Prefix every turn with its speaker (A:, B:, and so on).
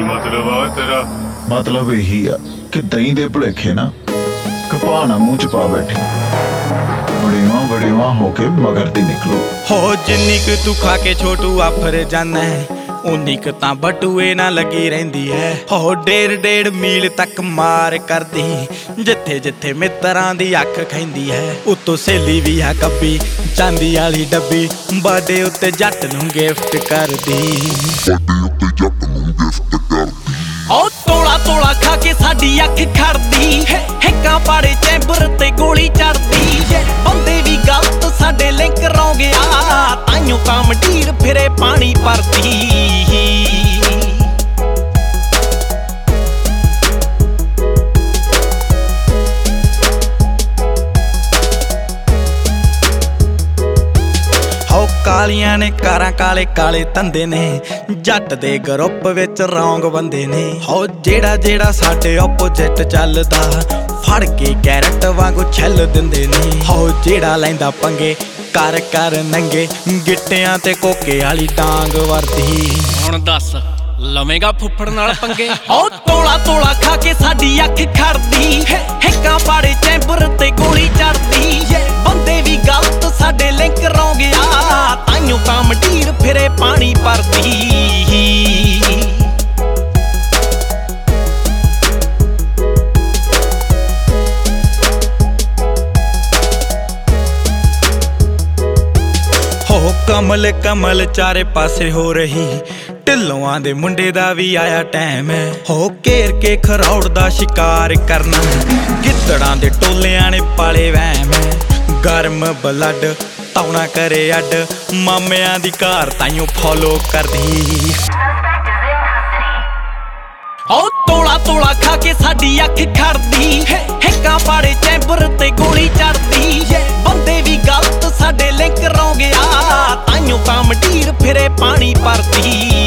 A: मतलब आ तेरा?
B: मतलब यही आ कि दही दे भुलेखे ना घपा ना मुंह च पा बैठे, बड़ीवा बड़ीवा होके मगर दी निकलो।
C: हो जिन्नी क तू खा के छोटू आफर जाना है, उन्नी क तां बटूए ना लगी रहिंदी है। हो डेढ़ डेढ़ मील तक मार करदी, जिथे जिथे मित्रां दी अख खैंदी है। उतो सहेली भी है कब्बी, चांदी वाली डब्बी, बर्थडे उत्ते जट नूं गिफ्ट करदी। ओ तोला तोला खा के साडी अख खड़दी, हिक्कां पाड़े चैंबर ते गोली चढ़दी। बंदे भी गलत साडे लिंक रौ गया, ताइयों काम ढीर फिरे पानी भरदी। कालियां ने कारां काले काले धंधे ने, जट दे ग्रुप विच रौंग बंदे ने। हो जेड़ा जेड़ा साडे ओपोजिट चलदा, फड़ के कैरट वांगू छल दिंदे ने। हो जेड़ा लैंदा पंगे कर कर नंगे, गिट्टियां ते कोके वाली डांग वरदी।
D: हुण दस लवेगा फुफड़ नाल पंगे?
C: ओ तोला तोला खा के साडी अख खड़दी, हिक्कां पाड़े चैंबर ते गोली चढ़दी। बंदे भी गलत साडे लिंक रौ गया, ताइयों काम ढीर फिरे पानी भरदी। हो कमल कमल चारे पासे हो रही, ढिल्लों दे मुंडे दा भी आया टाइम है। हो घेर के खरौड़ दा शिकार करना, गिद्दड़ां दे टोलियां ने पाले वैम है। गर्म ब्लड तौना करे अड, मामियां दी कार ताइयों फॉलो करदी। ओ तोला तोला खा के साडी अख खड़दी, हिक्कां पाड़े चैंबर ते गोली चढ़दी। बंदे भी गलत साडे लिंक रौ गया, ताइयों काम ढीर फिरे पानी भरदी।